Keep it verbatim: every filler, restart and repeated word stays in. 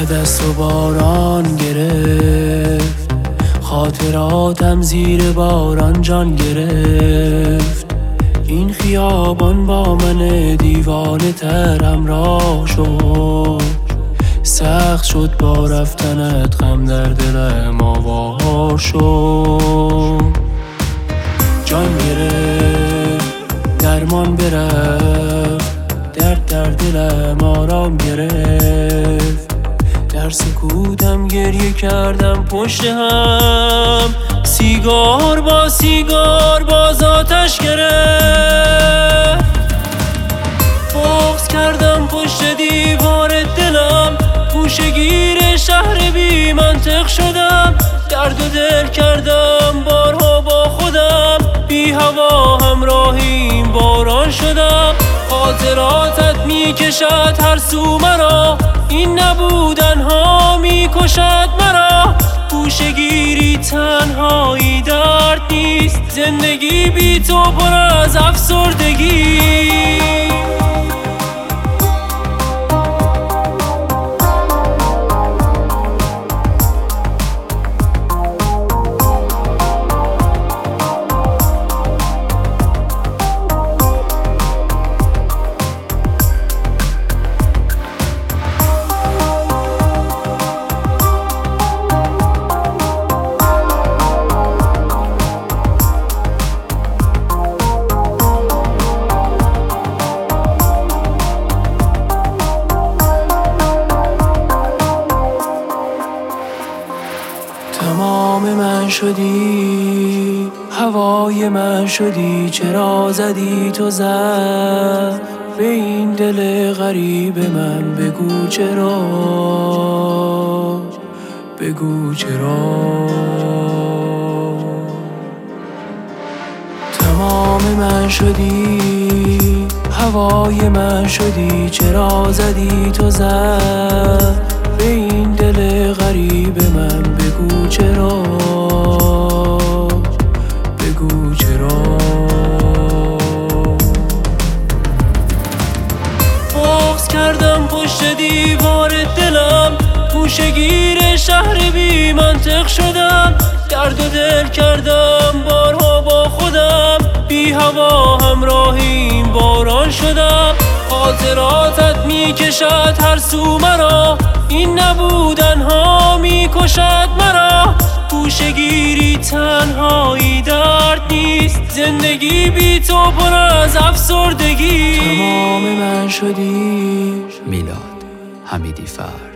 بعد از تو باران گرفت، خاطراتم زیر باران جان گرفت. این خیابان با من دیوانه تر همراه شد، سخت شد با رفتنت غم در دلم آوار شد. جان گرفت درمان برفت، درد در دلم آرام گرفت. در سکوتم گریه کردم پشت هم، سیگار با سیگار باز آتش گرفت. بغض کردم پشت دیوار دلم، گوشه‌گیر شهر بی منطق شدم. درد و دل کردم بارها با خودم، بی هوا همراهیم باران شدم. خاطراتت میکشد هر سو مرا، این نبودن ها میکشد مرا. گوشه‌گیری تنهایی درد نیست، زندگی بی تو پر از افسردگی. تمام من شدی، هوای من شدی، چرا زدی تو زد به این دل غریب من؟ بگو چرا، بگو چرا. تمام من شدی، هوای من شدی، چرا زدی تو زد به این دل غریب من؟ بگو چرا، بگو چرا. بغض کردم پشت دیوار دلم، گوشه‌گیر شهر بی منطق شدم. درد و دل کردم بارها با خودم، بی هوا همراهیم باران شدم. خاطراتت میکشد هر سو مرا، این نبودن ها میکشد مرا. گوشه‌گیری تنهایی درد نیست، زندگی بی تو پر از افسردگی. تمام من شدی. میلاد حمیدی فرد.